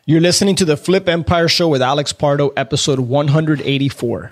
You're listening to the Flip Empire Show with Alex Pardo, episode 184.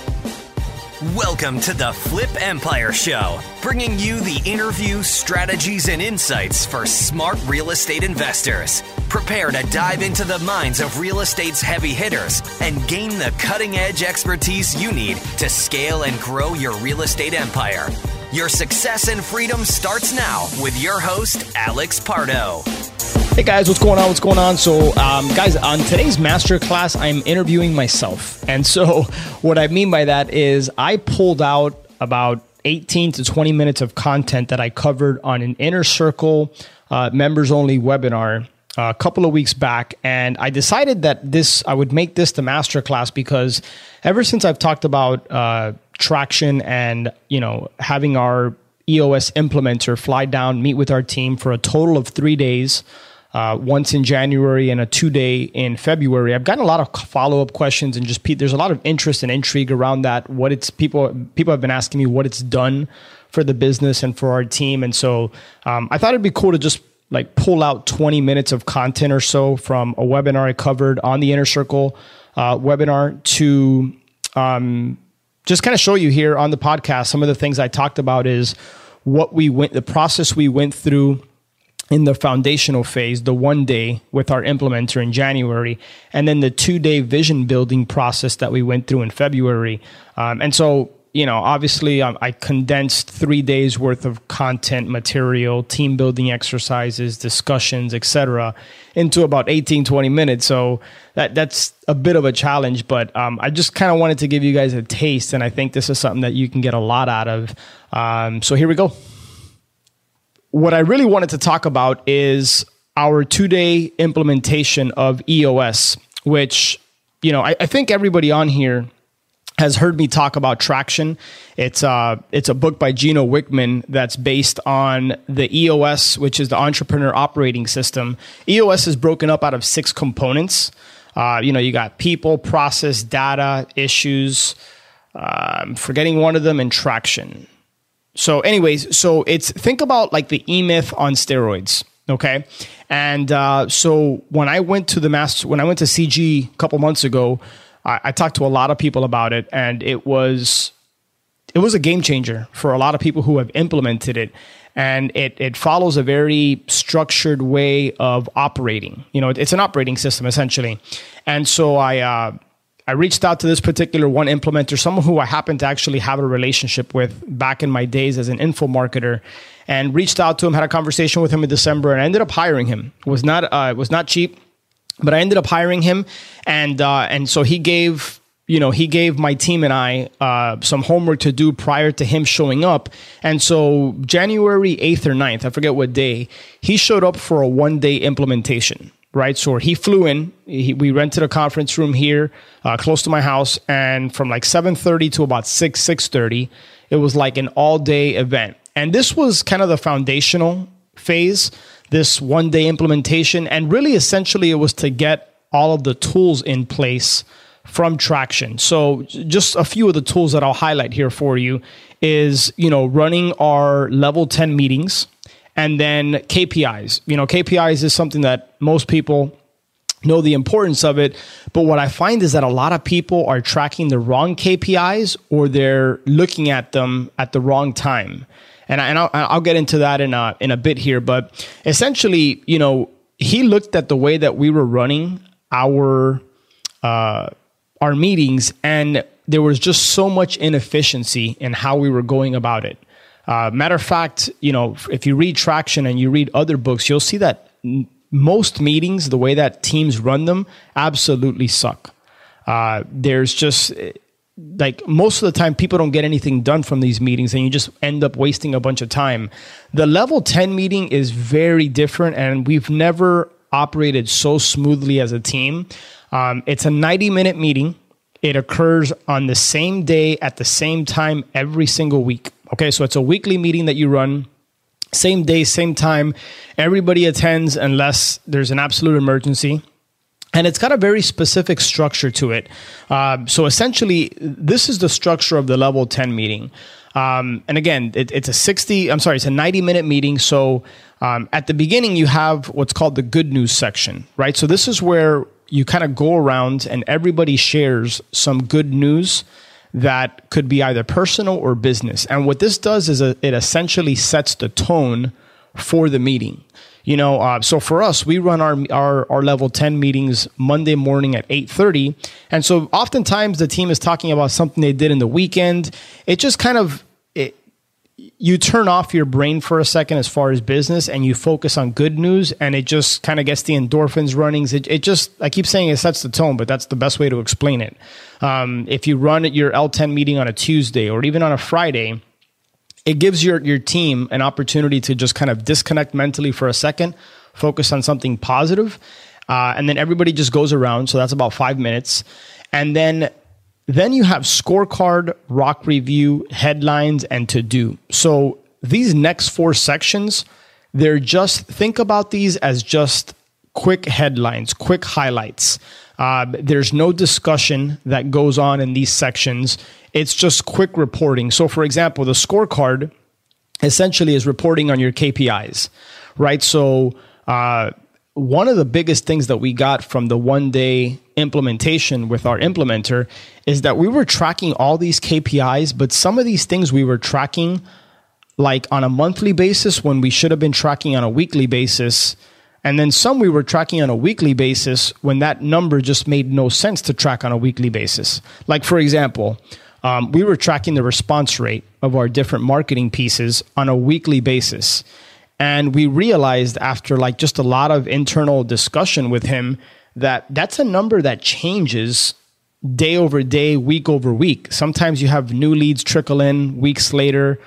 Welcome to the Flip Empire Show, bringing you the interviews, strategies, and insights for smart real estate investors. Prepare to dive into the minds of real estate's heavy hitters and gain the cutting-edge expertise you need to scale and grow your real estate empire. Your success and freedom starts now with your host, Alex Pardo. Hey guys, what's going on? So guys, on today's masterclass, I'm interviewing myself. And so what I mean by that is I pulled out about 18 to 20 minutes of content that I covered on an Inner Circle members only webinar a couple of weeks back. And I decided that I would make this the masterclass because ever since I've talked about traction and, having our EOS implementer fly down, meet with our team for a total of 3 days, once in January and a 2-day in February. I've gotten a lot of follow-up questions and there's a lot of interest and intrigue around that. People have been asking me what it's done for the business and for our team. And so I thought it'd be cool to just pull out 20 minutes of content or so from a webinar I covered on the Inner Circle webinar to just kind of show you here on the podcast. Some of the things I talked about is the process we went through in the foundational phase, the 1 day with our implementer in January, and then the 2-day vision building process that we went through in February. And so, obviously I condensed 3 days worth of content material, team building exercises, discussions, etc., into about 18, 20 minutes. So that's a bit of a challenge, but I just kind of wanted to give you guys a taste. And I think this is something that you can get a lot out of. So here we go. What I really wanted to talk about is our 2-day implementation of EOS, which, I think everybody on here has heard me talk about Traction. It's a book by Gino Wickman that's based on the EOS, which is the Entrepreneur Operating System. EOS is broken up out of 6 components. You got people, process, data, issues, I'm forgetting one of them, and traction. So anyways, think about like the E-Myth on steroids, okay? And so when I went to CG a couple months ago, I talked to a lot of people about it, and it was a game changer for a lot of people who have implemented it. And it follows a very structured way of operating. It's an operating system essentially. And so I reached out to this particular one implementer, someone who I happen to actually have a relationship with back in my days as an info marketer, and reached out to him, had a conversation with him in December, and I ended up hiring him. It was not cheap, but I ended up hiring him. And so he gave my team and I some homework to do prior to him showing up. And so January 8th or 9th, I forget what day, he showed up for a 1-day implementation. Right. So he flew in, we rented a conference room here close to my house. And from like 7:30 to about 6:30, it was like an all-day event. And this was kind of the foundational phase, this 1-day implementation. And really, essentially, it was to get all of the tools in place from Traction. So just a few of the tools that I'll highlight here for you is, running our level 10 meetings. And then KPIs. KPIs is something that most people know the importance of it. But what I find is that a lot of people are tracking the wrong KPIs, or they're looking at them at the wrong time. And I'll get into that in a bit here. But essentially, he looked at the way that we were running our meetings, and there was just so much inefficiency in how we were going about it. Matter of fact, if you read Traction and you read other books, you'll see that most meetings, the way that teams run them, absolutely suck. There's just most of the time, people don't get anything done from these meetings, and you just end up wasting a bunch of time. The level 10 meeting is very different, and we've never operated so smoothly as a team. It's a 90-minute meeting. It occurs on the same day at the same time every single week. Okay, so it's a weekly meeting that you run, same day, same time. Everybody attends unless there's an absolute emergency. And it's got a very specific structure to it. So essentially, this is the structure of the level 10 meeting. And again, it's a 90-minute meeting. So at the beginning, you have what's called the good news section, right? So this is where you kind of go around and everybody shares some good news that could be either personal or business. And what this does is it essentially sets the tone for the meeting. So for us, we run our level 10 meetings Monday morning at 8:30. And so oftentimes the team is talking about something they did in the weekend. It just kind of, you turn off your brain for a second as far as business and you focus on good news, and it just kind of gets the endorphins running. It just, I keep saying it sets the tone, but that's the best way to explain it. If you run your L10 meeting on a Tuesday or even on a Friday, it gives your team an opportunity to just kind of disconnect mentally for a second, focus on something positive, and then everybody just goes around. So that's about 5 minutes. And then you have scorecard, rock review, headlines, and to-do. So these next 4 sections, think about these as just quick headlines, quick highlights. There's no discussion that goes on in these sections. It's just quick reporting. So for example, the scorecard essentially is reporting on your KPIs, right? So one of the biggest things that we got from the 1-day implementation with our implementer is that we were tracking all these KPIs, but some of these things we were tracking like on a monthly basis when we should have been tracking on a weekly basis. And then some we were tracking on a weekly basis when that number just made no sense to track on a weekly basis. Like for example, we were tracking the response rate of our different marketing pieces on a weekly basis. And we realized after like just a lot of internal discussion with him that that's a number that changes day over day, week over week. Sometimes you have new leads trickle in weeks later.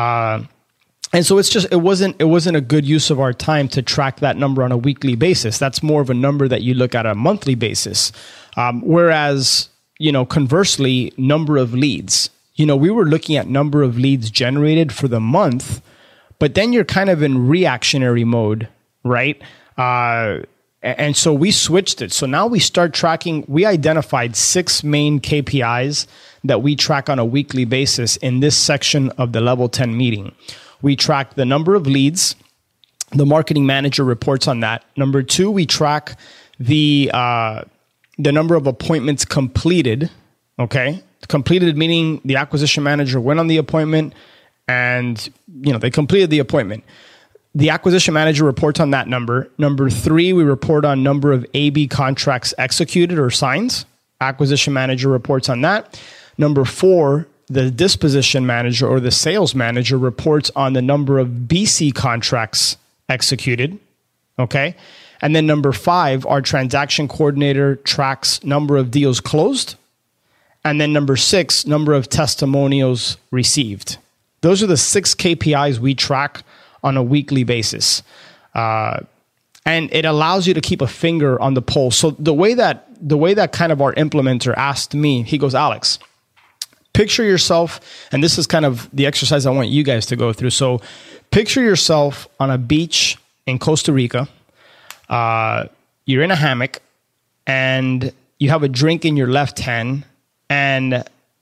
And so it wasn't a good use of our time to track that number on a weekly basis. That's more of a number that you look at on a monthly basis. Whereas, conversely, number of leads, we were looking at number of leads generated for the month, but then you're kind of in reactionary mode, right? And so we switched it. So now we start tracking, we identified 6 main KPIs that we track on a weekly basis in this section of the level 10 meeting. We track the number of leads. The marketing manager reports on that. Number 2, we track the number of appointments completed. Okay. Completed meaning the acquisition manager went on the appointment and, they completed the appointment. The acquisition manager reports on that number. Number 3, we report on number of AB contracts executed or signed. Acquisition manager reports on that. Number 4, the disposition manager or the sales manager reports on the number of BC contracts executed. Okay. And then number 5, our transaction coordinator tracks number of deals closed. And then number 6, number of testimonials received. Those are the 6 KPIs we track on a weekly basis. And it allows you to keep a finger on the pulse. So the way that kind of our implementer asked me, he goes, Alex, picture yourself, and this is kind of the exercise I want you guys to go through. So picture yourself on a beach in Costa Rica. You're in a hammock and you have a drink in your left hand the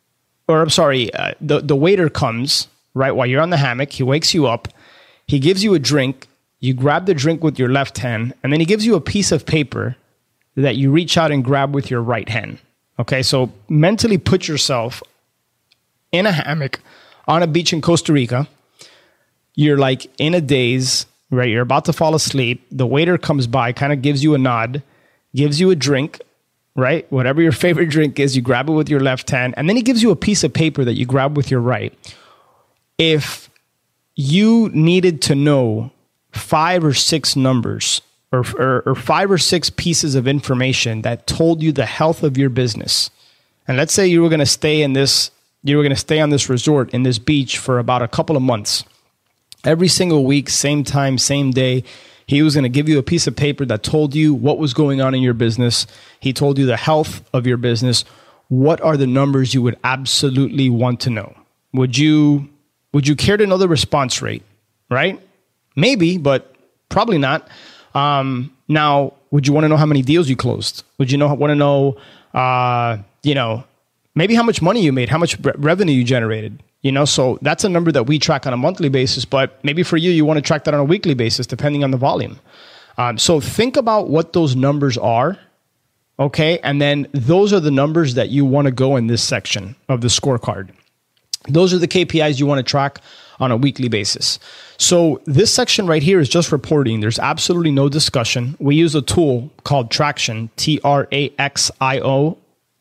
waiter comes, right, while you're on the hammock. He wakes you up. He gives you a drink. You grab the drink with your left hand, and then he gives you a piece of paper that you reach out and grab with your right hand. Okay, so mentally put yourself in a hammock on a beach in Costa Rica. You're like in a daze, right? You're about to fall asleep. The waiter comes by, kind of gives you a nod, gives you a drink, right? Whatever your favorite drink is, you grab it with your left hand, and then he gives you a piece of paper that you grab with your right. If you needed to know 5 or 6 numbers or 5 or 6 pieces of information that told you the health of your business, and let's say you were going to stay on this resort, in this beach for about a couple of months, every single week, same time, same day, he was going to give you a piece of paper that told you what was going on in your business. He told you the health of your business. What are the numbers you would absolutely want to know? Would you care to know the response rate, right? Maybe, but probably not. Now, would you want to know how many deals you closed? Would you want to know, maybe how much money you made, how much revenue you generated? So that's a number that we track on a monthly basis, but maybe for you want to track that on a weekly basis, depending on the volume. So think about what those numbers are, okay? And then those are the numbers that you want to go in this section of the scorecard. Those are the KPIs you want to track on a weekly basis. So this section right here is just reporting. There's absolutely no discussion. We use a tool called Traction, Traxion.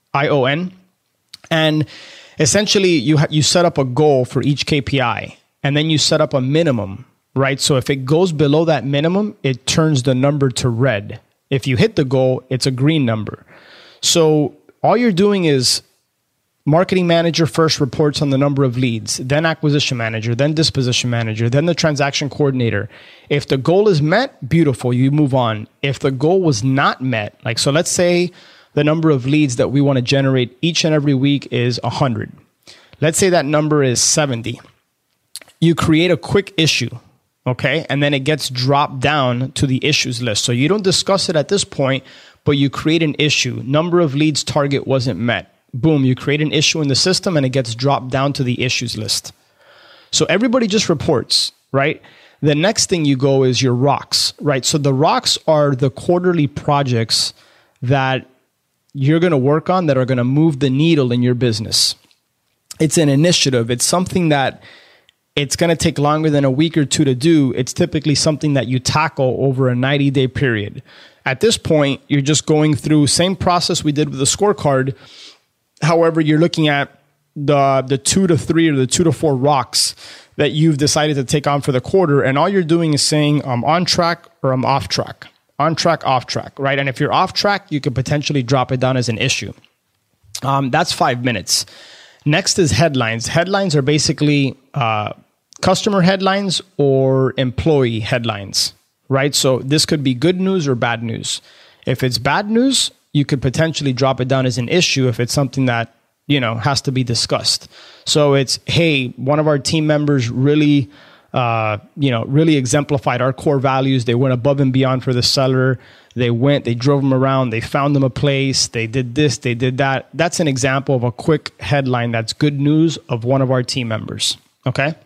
And essentially, you set up a goal for each KPI, and then you set up a minimum, right? So if it goes below that minimum, it turns the number to red. If you hit the goal, it's a green number. So all you're doing is marketing manager first reports on the number of leads, then acquisition manager, then disposition manager, then the transaction coordinator. If the goal is met, beautiful, you move on. If the goal was not met, so let's say the number of leads that we want to generate each and every week is 100. Let's say that number is 70. You create a quick issue, okay? And then it gets dropped down to the issues list. So you don't discuss it at this point, but you create an issue. Number of leads target wasn't met. Boom, you create an issue in the system and it gets dropped down to the issues list. So everybody just reports, right? The next thing you go is your rocks, right? So the rocks are the quarterly projects that you're going to work on that are going to move the needle in your business. It's an initiative. It's something that it's going to take longer than a week or two to do. It's typically something that you tackle over a 90-day period. At this point, you're just going through same process we did with the scorecard. However, you're looking at the 2 to 3 or the 2 to 4 rocks that you've decided to take on for the quarter. And all you're doing is saying, I'm on track or I'm off track. On track, off track, right? And if you're off track, you could potentially drop it down as an issue. That's 5 minutes. Next is headlines. Headlines are basically customer headlines or employee headlines, right? So this could be good news or bad news. If it's bad news, you could potentially drop it down as an issue if it's something that, has to be discussed. So it's, hey, one of our team members really exemplified our core values. They went above and beyond for the seller. They drove them around. They found them a place. They did this, they did that. That's an example of a quick headline that's good news of one of our team members. Okay.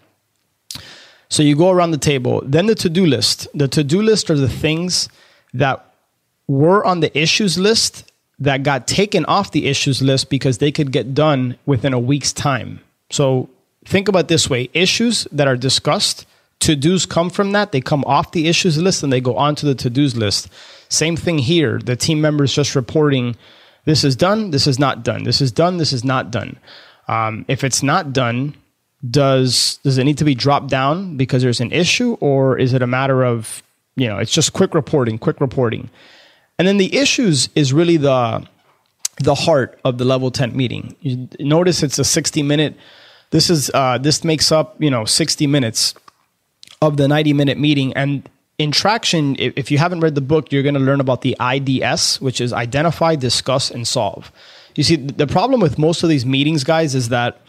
So you go around the table. Then the to-do list. The to-do list are the things that were on the issues list that got taken off the issues list because they could get done within a week's time. So think about it this way. Issues that are discussed, to-dos come from that. They come off the issues list and they go onto the to-dos list. Same thing here. The team members just reporting, this is done, this is not done. This is done, this is not done. If it's not done, does it need to be dropped down because there's an issue, or is it a matter of, it's just quick reporting. And then the issues is really the heart of the level 10 meeting. You notice it's a 60-minute. This makes up 60 minutes of the 90-minute meeting. And in Traction, if you haven't read the book, you're going to learn about the IDS, which is identify, discuss, and solve. You see, the problem with most of these meetings, guys, is that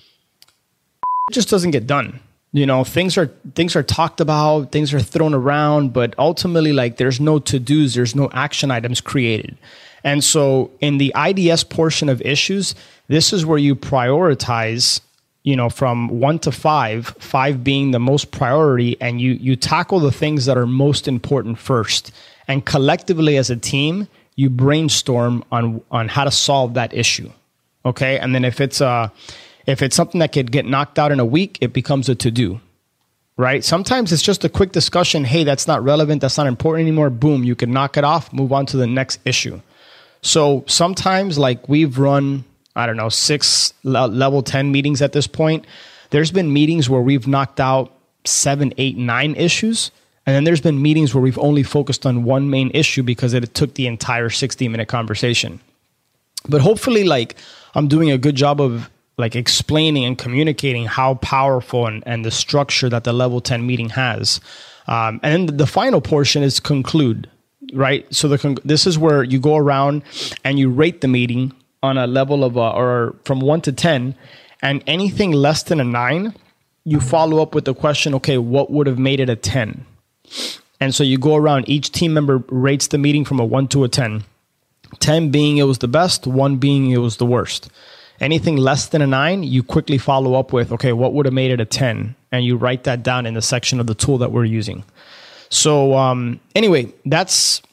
it just doesn't get done. Things are talked about, things are thrown around, but ultimately, there's no to-dos, there's no action items created. And so in the IDS portion of issues, this is where you prioritize, from 1 to 5, 5 being the most priority, and you tackle the things that are most important first. And collectively as a team, you brainstorm on how to solve that issue. Okay. And then if it's something that could get knocked out in a week, it becomes a to-do, right? Sometimes it's just a quick discussion. Hey, that's not relevant. That's not important anymore. Boom, you can knock it off, move on to the next issue. So sometimes we've run, 6 level 10 meetings at this point. There's been meetings where we've knocked out 7, 8, 9 issues. And then there's been meetings where we've only focused on one main issue because it took the entire 60-minute conversation. But hopefully, I'm doing a good job of explaining and communicating how powerful and the structure that the level 10 meeting has. And then the final portion is conclude, right? So this is where you go around and you rate the meeting on a level of, or from 1 to 10, and anything less than a 9, you follow up with the question, okay, what would have made it a 10? And so you go around, each team member rates the meeting from a 1 to a 10. 10 being it was the best, 1 being it was the worst. Anything less than a 9, you quickly follow up with, okay, what would have made it a 10? And you write that down in the section of the tool that we're using. So anyway, that's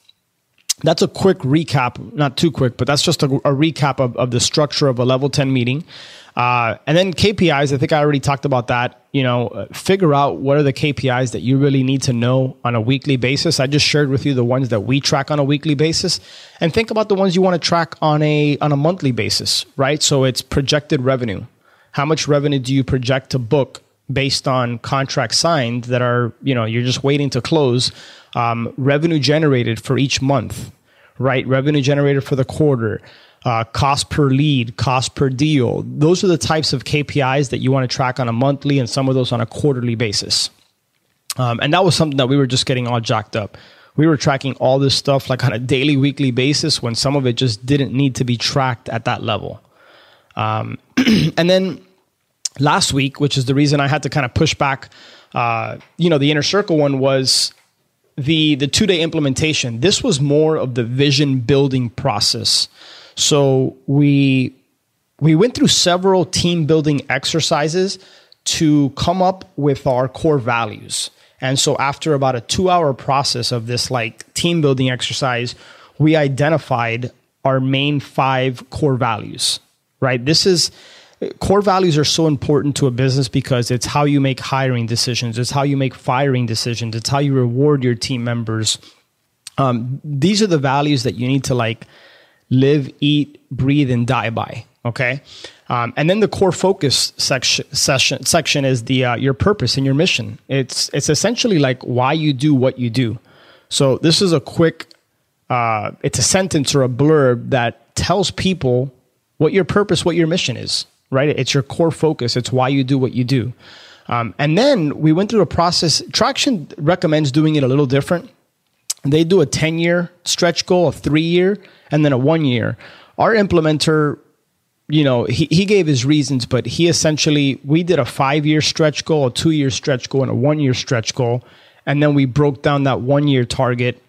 a quick recap, not too quick, but that's just a recap of the structure of a level 10 meeting. And then KPIs, I think I already talked about that. Figure out what are the KPIs that you really need to know on a weekly basis. I just shared with you the ones that we track on a weekly basis, and think about the ones you want to track on a monthly basis, right? So it's projected revenue. How much revenue do you project to book based on contracts signed that are, you're just waiting to close? Revenue generated for each month, right? Revenue generated for the quarter. Cost per lead, cost per deal. Those are the types of KPIs that you want to track on a monthly, and some of those on a quarterly basis. And that was something that we were just getting all jacked up. We were tracking all this stuff like on a daily, weekly basis, when some of it just didn't need to be tracked at that level. And then last week, which is the reason I had to kind of push back, the Inner Circle one was the 2-day implementation. This was more of the vision building process. So we went through several team building exercises to come up with our core values. And so after about a 2-hour process of this like team building exercise, we identified our main 5 core values, right? Core values are so important to a business because it's how you make hiring decisions. It's how you make firing decisions. It's how you reward your team members. These are the values that you need to live, eat, breathe, and die by. Okay. And then the core focus section is your purpose and your mission. It's essentially like why you do what you do. So this is a quick, it's a sentence or a blurb that tells people what your purpose, what your mission is, right? It's your core focus. It's why you do what you do. And then we went through a process. Traction recommends doing it a little different. They do a 10-year stretch goal, a 3-year, and then a 1-year. Our implementer, he gave his reasons, but we did a 5-year stretch goal, a 2-year stretch goal, and a 1-year stretch goal. And then we broke down that 1-year target.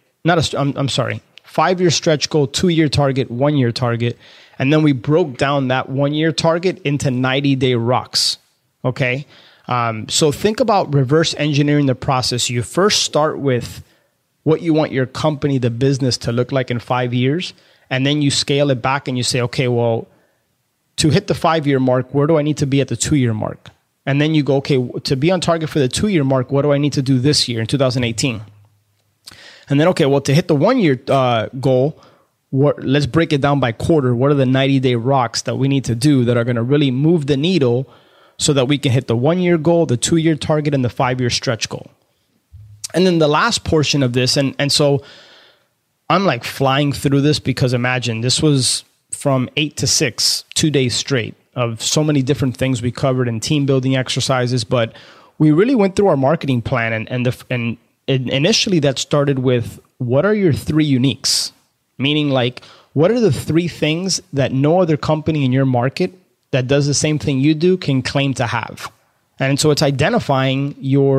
5-year stretch goal, 2-year target, 1-year target. And then we broke down that 1-year target into 90-day rocks. Okay. So think about reverse engineering the process. You first start with what you want your company, the business, to look like in 5 years. And then you scale it back and you say, okay, well, to hit the 5-year mark, where do I need to be at the 2-year mark? And then you go, okay, to be on target for the 2-year mark, what do I need to do this year in 2018? And then, okay, well, to hit the 1-year goal, let's break it down by quarter. What are the 90-day rocks that we need to do that are going to really move the needle so that we can hit the 1-year goal, the 2-year target, and the 5-year stretch goal? And then the last portion of this, and so I'm like flying through this because imagine this was from 8 to 6, 2 days straight of so many different things we covered in team building exercises. But we really went through our marketing plan, and initially that started with what are your 3 uniques? Meaning like, what are the 3 things that no other company in your market that does the same thing you do can claim to have? And so it's identifying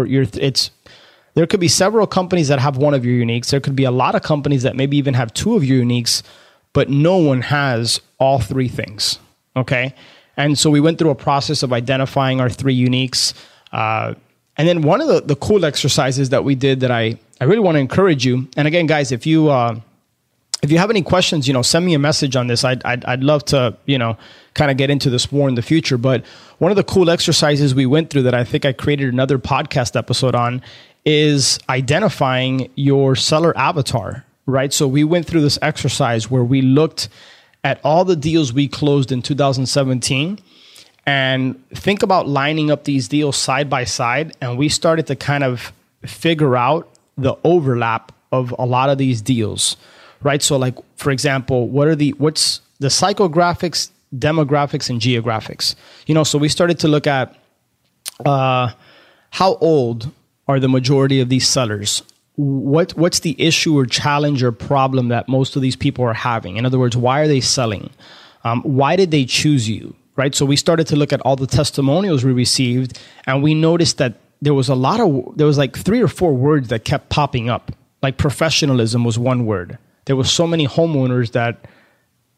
there could be several companies that have one of your uniques. There could be a lot of companies that maybe even have 2 of your uniques, but no one has all 3 things. Okay. And so we went through a process of identifying our 3 uniques. And then one of the cool exercises that we did that I really want to encourage you. And again, guys, if you have any questions, send me a message on this. I'd love to, kind of get into this more in the future. But one of the cool exercises we went through that I think I created another podcast episode on is identifying your seller avatar, right? So we went through this exercise where we looked at all the deals we closed in 2017 and think about lining up these deals side by side. And we started to kind of figure out the overlap of a lot of these deals, right? So like, for example, what's the psychographics, demographics, and geographics? So we started to look at how old are the majority of these sellers? What's the issue or challenge or problem that most of these people are having? In other words, why are they selling? Why did they choose you, right? So we started to look at all the testimonials we received, and we noticed that there was like 3 or 4 words that kept popping up. Like professionalism was one word. There was so many homeowners that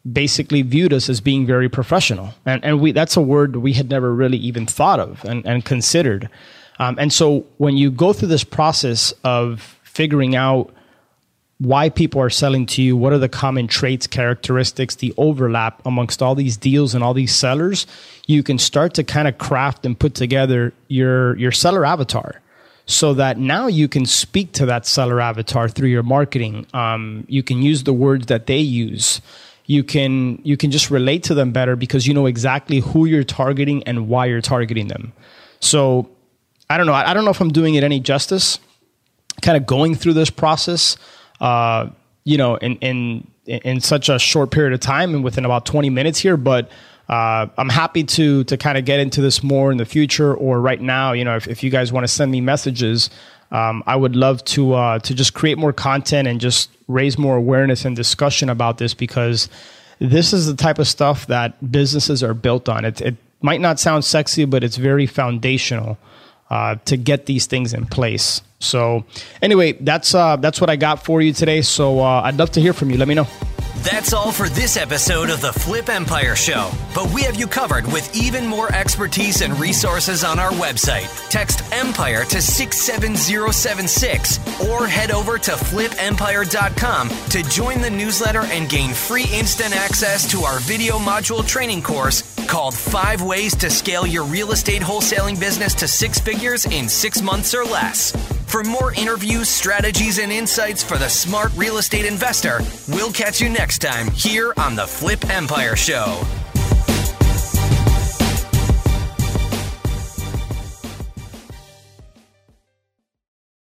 basically viewed us as being very professional. And that's a word we had never really even thought of and considered. And so when you go through this process of figuring out why people are selling to you, what are the common traits, characteristics, the overlap amongst all these deals and all these sellers, you can start to kind of craft and put together your seller avatar, so that now you can speak to that seller avatar through your marketing. You can use the words that they use. You can just relate to them better because you know exactly who you're targeting and why you're targeting them. So I don't know. I don't know if I'm doing it any justice, kind of going through this process, in such a short period of time and within about 20 minutes here. But I'm happy to kind of get into this more in the future, or right now, if you guys want to send me messages, I would love to just create more content and just raise more awareness and discussion about this, because this is the type of stuff that businesses are built on. It might not sound sexy, but it's very foundational to get these things in place. So anyway, that's what I got for you today. So I'd love to hear from you. Let me know. That's all for this episode of the Flip Empire Show, but we have you covered with even more expertise and resources on our website. Text EMPIRE to 67076 or head over to flipempire.com to join the newsletter and gain free instant access to our video module training course called 5 Ways to Scale Your Real Estate Wholesaling Business to 6 Figures in 6 months or less. For more interviews, strategies, and insights for the smart real estate investor, we'll catch you next time here on the Flip Empire Show.